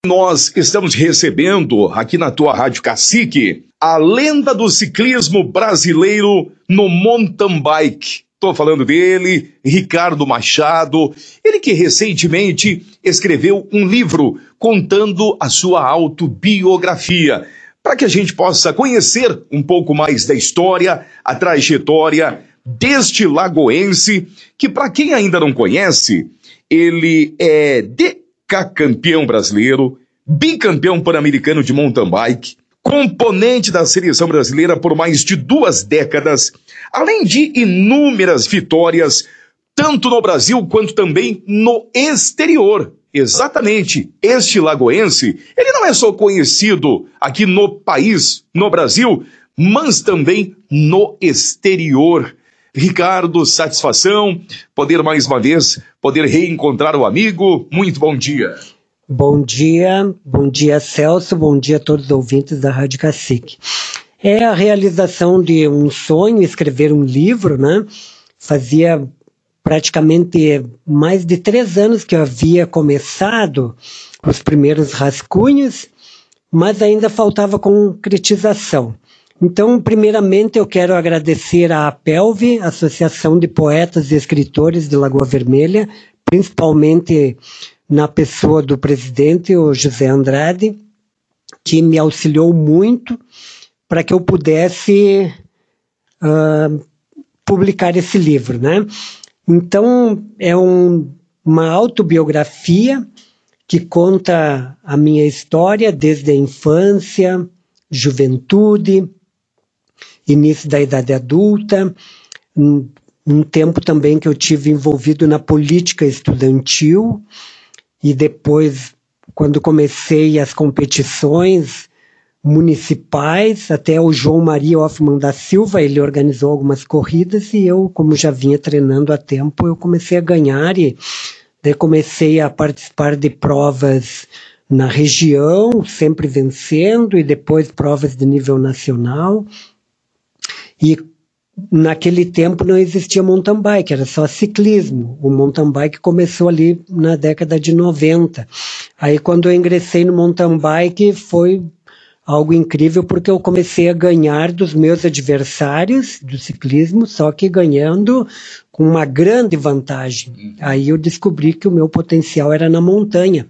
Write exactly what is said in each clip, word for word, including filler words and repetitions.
Nós estamos recebendo aqui na tua Rádio Cacique a lenda do ciclismo brasileiro no mountain bike. Estou falando dele, Ricardo Machado, ele que recentemente escreveu um livro contando a sua autobiografia, para que a gente possa conhecer um pouco mais da história, a trajetória deste lagoense, que para quem ainda não conhece, ele é decacampeão brasileiro, bicampeão pan-americano de mountain bike, componente da seleção brasileira por mais de duas décadas, além de inúmeras vitórias, tanto no Brasil quanto também no exterior. Exatamente, este lagoense, ele não é só conhecido aqui no país, no Brasil, mas também no exterior. Ricardo, satisfação, poder mais uma vez, poder reencontrar o amigo. Muito bom dia. Bom dia, bom dia Celso, bom dia a todos os ouvintes da Rádio Cacique. É a realização de um sonho, escrever um livro, né? Fazia praticamente mais de três anos que eu havia começado os primeiros rascunhos, mas ainda faltava concretização. Então, primeiramente, eu quero agradecer à APELV, Associação de Poetas e Escritores de Lagoa Vermelha, principalmente na pessoa do presidente, o José Andrade, que me auxiliou muito para que eu pudesse uh, publicar esse livro, né? Então, é um, uma autobiografia que conta a minha história desde a infância, juventude, início da idade adulta, um, um tempo também que eu tive envolvido na política estudantil, e depois, quando comecei as competições municipais, até o João Maria Hoffman da Silva, ele organizou algumas corridas, e eu, como já vinha treinando há tempo, eu comecei a ganhar, e daí comecei a participar de provas na região, sempre vencendo, e depois provas de nível nacional. E naquele tempo não existia mountain bike, era só ciclismo. O mountain bike começou ali na década de noventa. Aí quando eu ingressei no mountain bike foi algo incrível, porque eu comecei a ganhar dos meus adversários do ciclismo, só que ganhando com uma grande vantagem. Aí eu descobri que o meu potencial era na montanha.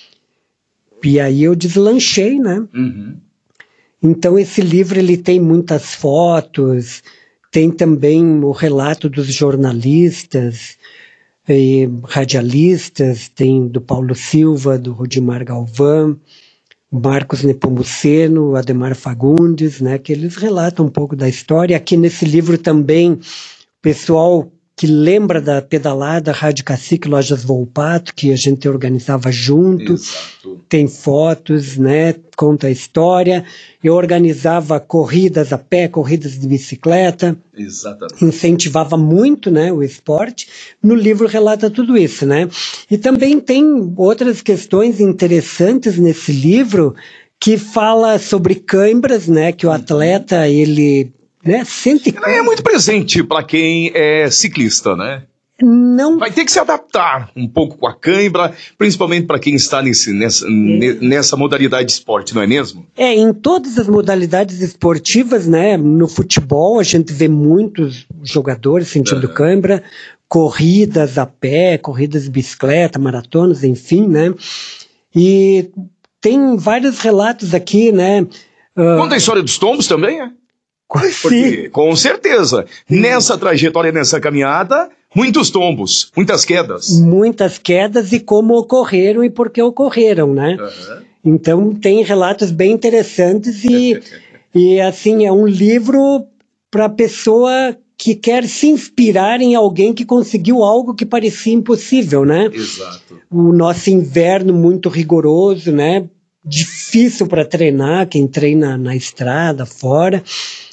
E aí eu deslanchei, né? Uhum. Então esse livro ele tem muitas fotos, tem também o relato dos jornalistas, e radialistas, tem do Paulo Silva, do Rudimar Galvão, Marcos Nepomuceno, Ademar Fagundes, né, que eles relatam um pouco da história. Aqui nesse livro também, o pessoal que lembra da pedalada Rádio Cacique Lojas Volpato, que a gente organizava junto. Exato. Tem fotos, né, conta a história. Eu organizava corridas a pé, corridas de bicicleta. Exatamente. Incentivava muito, né, o esporte. No livro relata tudo isso, né? E também tem outras questões interessantes nesse livro, que fala sobre câimbras, né, que o atleta, ele... Né? Sente... É muito presente para quem é ciclista, né? Não... Vai ter que se adaptar um pouco com a cãibra, principalmente para quem está nesse, nessa, é. nessa modalidade de esporte, não é mesmo? É, em todas as modalidades esportivas, né? No futebol a gente vê muitos jogadores sentindo uhum. cãibra, corridas a pé, corridas de bicicleta, maratonas, enfim, né? E tem vários relatos aqui, né? Uh... Conta a história dos tombos também, é? Porque, com certeza, nessa trajetória, nessa caminhada, muitos tombos, muitas quedas. Muitas quedas e como ocorreram e por que ocorreram, né? Uhum. Então, tem relatos bem interessantes e, e assim, é um livro para a pessoa que quer se inspirar em alguém que conseguiu algo que parecia impossível, né? Exato. O nosso inverno muito rigoroso, né? Difícil para treinar, quem treina na estrada, fora.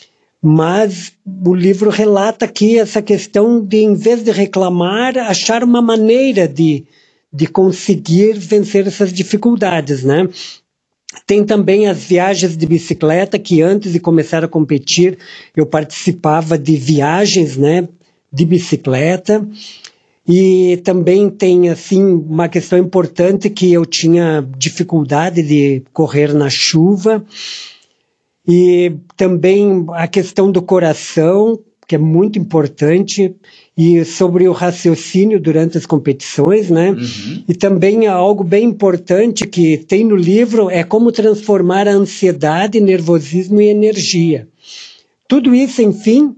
Mas o livro relata aqui essa questão de, em vez de reclamar, achar uma maneira de, de conseguir vencer essas dificuldades, né? Tem também as viagens de bicicleta, que antes de começar a competir, eu participava de viagens, né, de bicicleta. E também tem, assim, uma questão importante que eu tinha dificuldade de correr na chuva. E também a questão do coração, que é muito importante, e sobre o raciocínio durante as competições, né? Uhum. E também algo bem importante que tem no livro é como transformar a ansiedade, nervosismo em energia. Tudo isso, enfim,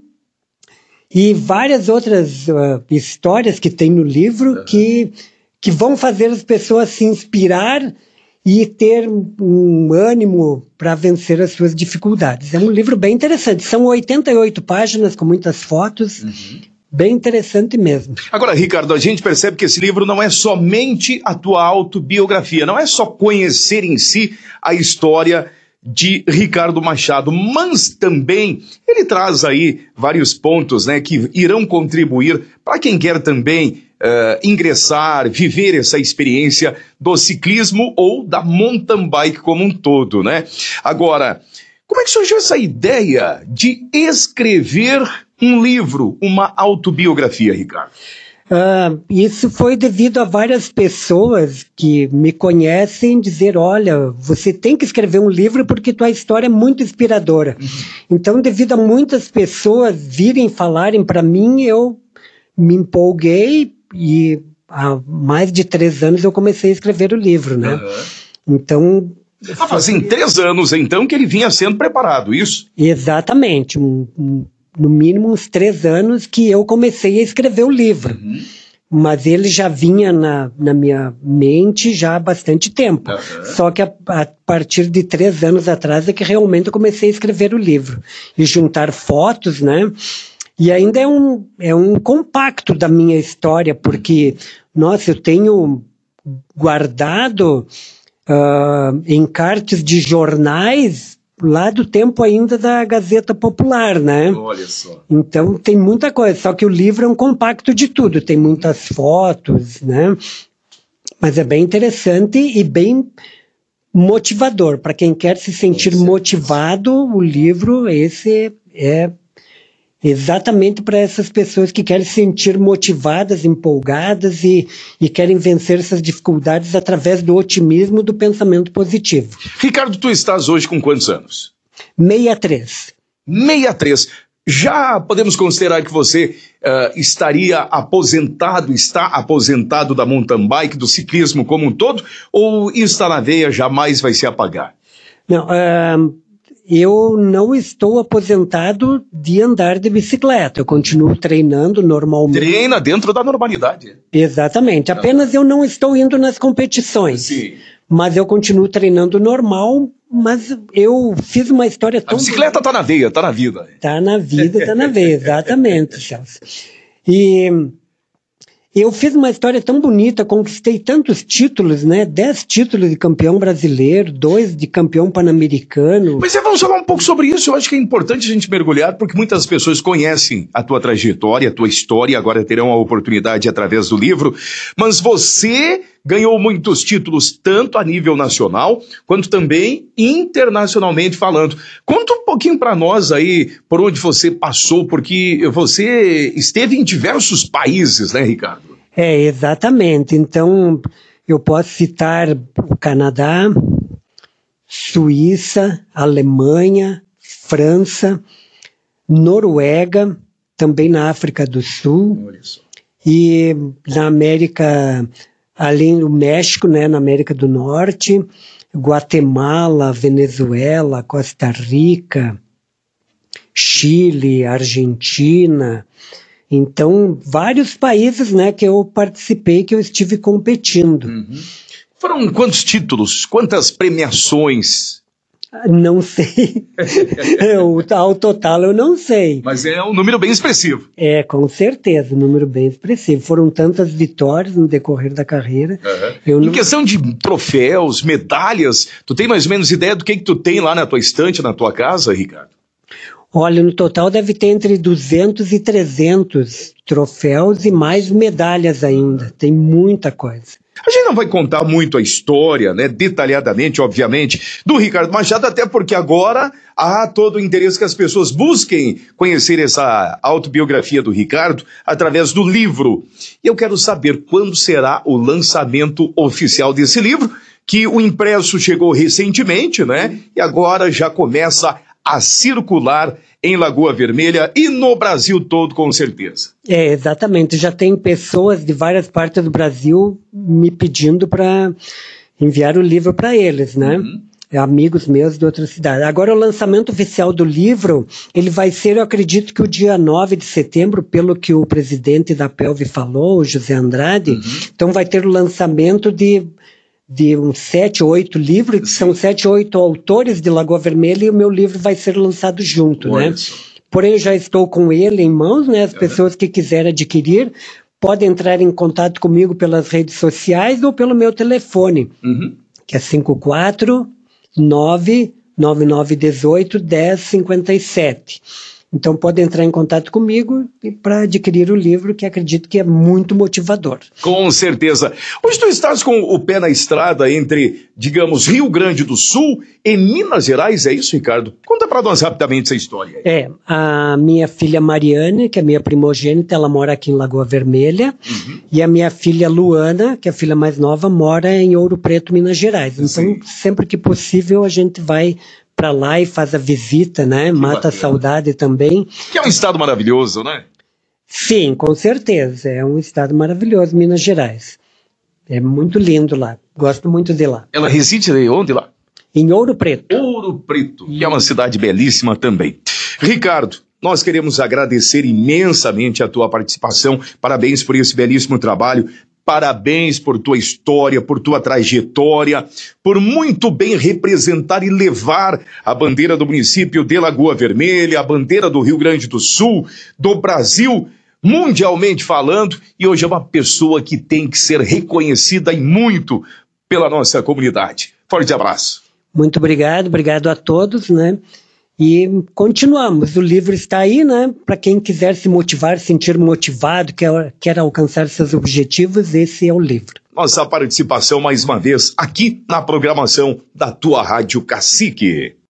e várias outras uh, histórias que tem no livro uhum. que, que vão fazer as pessoas se inspirar e ter um ânimo para vencer as suas dificuldades. É um livro bem interessante. São oitenta e oito páginas com muitas fotos. Uhum. Bem interessante mesmo. Agora, Ricardo, a gente percebe que esse livro não é somente a tua autobiografia, não é só conhecer em si a história de Ricardo Machado, mas também ele traz aí vários pontos, né, que irão contribuir para quem quer também uh, ingressar, viver essa experiência do ciclismo ou da mountain bike como um todo, né? Agora, como é que surgiu essa ideia de escrever um livro, uma autobiografia, Ricardo? Uh, isso foi devido a várias pessoas que me conhecem dizer, olha, você tem que escrever um livro porque tua história é muito inspiradora. Uhum. Então, devido a muitas pessoas virem falarem para mim, eu me empolguei e há mais de três anos eu comecei a escrever o livro, né? Uhum. Então... Ah, fazem três anos, então, que ele vinha sendo preparado, isso? Exatamente, um... um no mínimo uns três anos que eu comecei a escrever o livro. Uhum. Mas ele já vinha na, na minha mente já há bastante tempo. Uhum. Só que a, a partir de três anos atrás é que realmente eu comecei a escrever o livro. E juntar fotos, né? E ainda é um, é um compacto da minha história, porque, nossa, eu tenho guardado uh, encartes de jornais lá do tempo ainda da Gazeta Popular, né? Olha só. Então tem muita coisa, só que o livro é um compacto de tudo, tem muitas fotos, né? Mas é bem interessante e bem motivador. Para quem quer se sentir motivado, o livro esse é exatamente para essas pessoas que querem se sentir motivadas, empolgadas e, e querem vencer essas dificuldades através do otimismo do pensamento positivo. Ricardo, tu estás hoje com quantos anos? sessenta e três. sessenta e três. Já podemos considerar que você uh, estaria aposentado, está aposentado da mountain bike, do ciclismo como um todo, ou está na veia, jamais vai se apagar? Não, uh... eu não estou aposentado de andar de bicicleta, eu continuo treinando normalmente. Treina dentro da normalidade. Exatamente, apenas eu não estou indo nas competições. Sim. Mas eu continuo treinando normal, mas eu fiz uma história tão... A bicicleta está na veia, está na vida. Está na vida, está na veia, exatamente, Celso. E... eu fiz uma história tão bonita, conquistei tantos títulos, né? Dez títulos de campeão brasileiro, dois de campeão pan-americano. Mas é, vamos falar um pouco sobre isso. Eu acho que é importante a gente mergulhar, porque muitas pessoas conhecem a tua trajetória, a tua história, agora terão a oportunidade através do livro. Mas você ganhou muitos títulos, tanto a nível nacional, quanto também internacionalmente falando. Conta um pouquinho para nós aí, por onde você passou, porque você esteve em diversos países, né, Ricardo? É, exatamente. Então, eu posso citar o Canadá, Suíça, Alemanha, França, Noruega, também na África do Sul, olha só. E na América, além do México, né, na América do Norte, Guatemala, Venezuela, Costa Rica, Chile, Argentina. Então, vários países, né, que eu participei, que eu estive competindo. Uhum. Foram quantos títulos? Quantas premiações? Não sei. o, ao total eu não sei. Mas é um número bem expressivo. É, com certeza, um número bem expressivo. Foram tantas vitórias no decorrer da carreira. Uhum. Eu em não... questão de troféus, medalhas, tu tem mais ou menos ideia do que, que tu tem lá na tua estante, na tua casa, Ricardo? Olha, no total deve ter entre duzentos e trezentos troféus e mais medalhas ainda. Tem muita coisa. A gente não vai contar muito a história, né, detalhadamente, obviamente, do Ricardo Machado, até porque agora há todo o interesse que as pessoas busquem conhecer essa autobiografia do Ricardo através do livro. E eu quero saber quando será o lançamento oficial desse livro, que o impresso chegou recentemente, né, e agora já começa a circular em Lagoa Vermelha e no Brasil todo, com certeza. É, exatamente. Já tem pessoas de várias partes do Brasil me pedindo para enviar o livro para eles, né? Uhum. Amigos meus de outras cidades. Agora, o lançamento oficial do livro, ele vai ser, eu acredito que o dia nove de setembro, pelo que o presidente da P E L V falou, o José Andrade. Uhum. Então vai ter o lançamento de... de uns sete, oito livros, que são sete, oito autores de Lagoa Vermelha, e o meu livro vai ser lançado junto, Olha né? Isso. Porém, eu já estou com ele em mãos, né? As é. pessoas que quiserem adquirir podem entrar em contato comigo pelas redes sociais ou pelo meu telefone, uhum. que é cinco quatro nove nove nove um oito um zero cinco sete. Então pode entrar em contato comigo para adquirir o livro, que acredito que é muito motivador. Com certeza. Hoje tu estás com o pé na estrada entre, digamos, Rio Grande do Sul e Minas Gerais, é isso, Ricardo? Conta para nós rapidamente essa história. É, a minha filha Mariane, que é minha primogênita, ela mora aqui em Lagoa Vermelha, uhum. e a minha filha Luana, que é a filha mais nova, mora em Ouro Preto, Minas Gerais. Então, Sim. sempre que possível, a gente vai para lá e faz a visita, né? Que Mata bacana. A saudade também. Que é um estado maravilhoso, né? Sim, com certeza. É um estado maravilhoso, Minas Gerais. É muito lindo lá. Gosto muito de lá. Ela reside onde lá? Em Ouro Preto. Ouro Preto, que é uma cidade belíssima também. Ricardo, nós queremos agradecer imensamente a tua participação. Parabéns por esse belíssimo trabalho. Parabéns por tua história, por tua trajetória, por muito bem representar e levar a bandeira do município de Lagoa Vermelha, a bandeira do Rio Grande do Sul, do Brasil, mundialmente falando, e hoje é uma pessoa que tem que ser reconhecida e muito pela nossa comunidade. Forte abraço. Muito obrigado, obrigado a todos, né? E continuamos, o livro está aí, né? Para quem quiser se motivar, sentir motivado, quer, quer alcançar seus objetivos, esse é o livro. Nossa participação mais uma vez aqui na programação da tua Rádio Cacique.